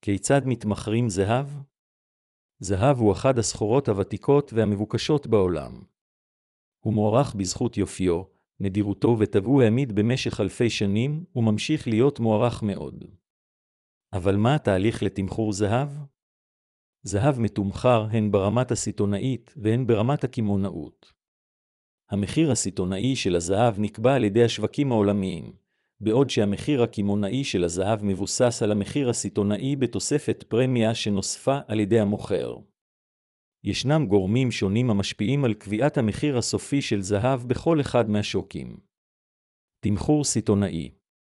כיצד מתמחרים זהב? זהב הוא אחת הסחורות הוותיקות והמבוקשות בעולם. הוא מוערך בזכות יופיו, נדירותו וטבעו העמיד במשך אלפי שנים, וממשיך להיות מוערך מאוד. אבל מה התהליך לתמחור זהב? זהב מתומחר הן ברמת הסיטונאית והן ברמת הקמעונאות. המחיר הסיטונאי של הזהב נקבע על ידי השווקים העולמיים, בעוד שהמחיר הקמעונאי של הזהב מבוסס על המחיר הסיטונאי בתוספת פרמיה שנוספה על ידי המוכר. ישנם גורמים שונים המשפיעים על קביעת המחיר הסופי של זהב בכל אחד מהשוקים. תמחור סיטונאי.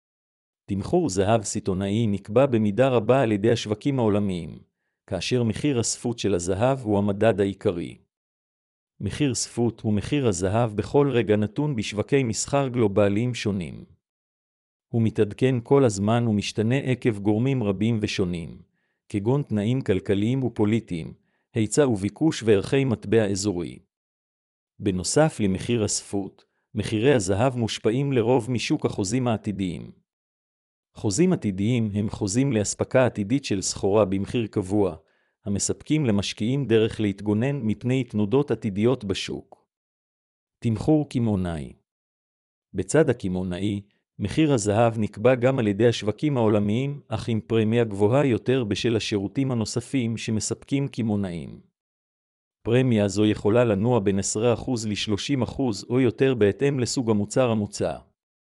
תמחור זהב סיטונאי נקבע במידה רבה על ידי השווקים העולמיים, כאשר מחיר הספות של הזהב הוא המדד העיקרי. מחיר ספות הוא מחיר הזהב בכל רגע נתון בשווקי מסחר גלובליים שונים. הוא מתעדכן כל הזמן ומשתנה עקב גורמים רבים ושונים, כגון תנאים כלכליים ופוליטיים, היצע וביקוש וערכי מטבע אזורי. בנוסף למחיר הספות, מחירי הזהב מושפעים לרוב משוק החוזים העתידיים. חוזים עתידיים הם חוזים להספקה עתידית של סחורה במחיר קבוע, המספקים למשקיעים דרך להתגונן מפני תנודות עתידיות בשוק. תמחור קמעונאי. בצד הקמעונאי, מחיר הזהב נקבע גם על ידי השווקים העולמיים, אך עם פרמיה גבוהה יותר בשל השירותים הנוספים שמספקים קמעונאים. פרמיה זו יכולה לנוע בין 10% ל-30% או יותר בהתאם לסוג המוצר המוצע.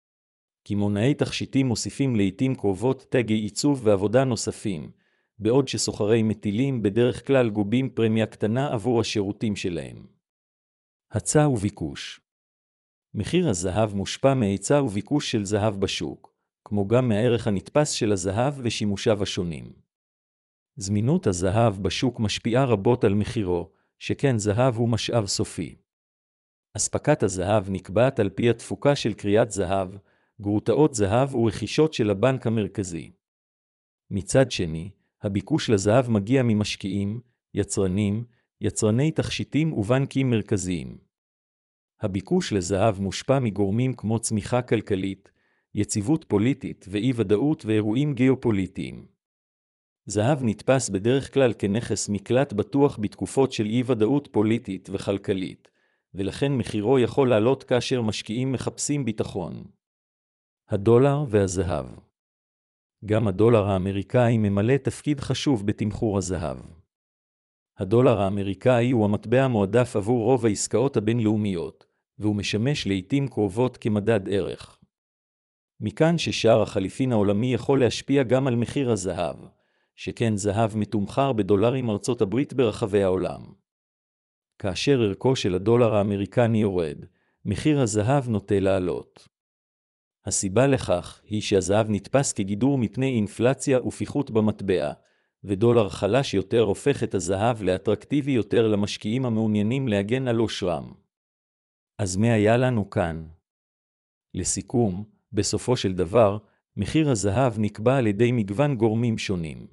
קמעונאי תכשיטים מוסיפים לעתים קרובות תגי עיצוב ועבודה נוספים, בעוד שסוחרי מטילים בדרך כלל גובים פרמיה קטנה עבור השירותים שלהם. היצע וביקוש. מחיר הזהב מושפע מהיצע וביקוש של זהב בשוק, כמו גם מהערך הנתפס של הזהב ושימושיו השונים. זמינות הזהב בשוק משפיעה רבות על מחירו, שכן זהב הוא משאב סופי. אספקת הזהב נקבעת על פי התפוקה של קריאת זהב, גרוטאות זהב ורכישות של הבנק המרכזי. מצד שני, הביקוש לזהב מגיע ממשקיעים, יצרנים, יצרני תכשיטים ובנקים מרכזיים. הביקוש לזהב מושפע מגורמים כמו צמיחה כלכלית, יציבות פוליטית ואי-ודאות ואירועים גיאופוליטיים. זהב נתפס בדרך כלל כנכס מקלט בטוח בתקופות של אי-ודאות פוליטית וכלכלית, ולכן מחירו יכול לעלות כאשר משקיעים מחפשים ביטחון. הדולר והזהב. גם הדולר האמריקאי ממלא תפקיד חשוב בתמחור הזהב. הדולר האמריקאי הוא המטבע המועדף עבור רוב העסקאות הבינלאומיות, והוא משמש לעתים קרובות כמדד ערך. מכאן ששער החליפין העולמי יכול להשפיע גם על מחיר הזהב, שכן זהב מתומחר בדולרים ארצות הברית ברחבי העולם. כאשר ערכו של הדולר האמריקני יורד, מחיר הזהב נוטה לעלות. הסיבה לכך היא שהזהב נתפס כגידור מפני אינפלציה ופיחות במטבע, ודולר חלש יותר הופך את הזהב לאטרקטיבי יותר למשקיעים המעוניינים להגן על עושרם. אז מה היה לנו כאן? לסיכום, בסופו של דבר, מחיר הזהב נקבע על ידי מגוון גורמים שונים.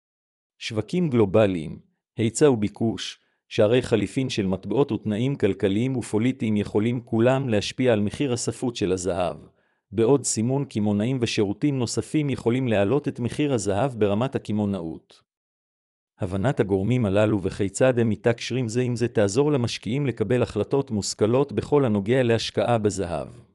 שווקים גלובליים, היצע וביקוש, שערי חליפין של מטבעות ותנאים כלכליים ופוליטיים יכולים כולם להשפיע על מחיר הספות של הזהב, בעוד סימון קמעונאים ושירותים נוספים יכולים להעלות את מחיר הזהב ברמת הקמעונאות. הבנת הגורמים הללו וכיצד הם מתקשרים זה עם זה תעזור למשקיעים לקבל החלטות מושכלות בכל הנוגע להשקעה בזהב.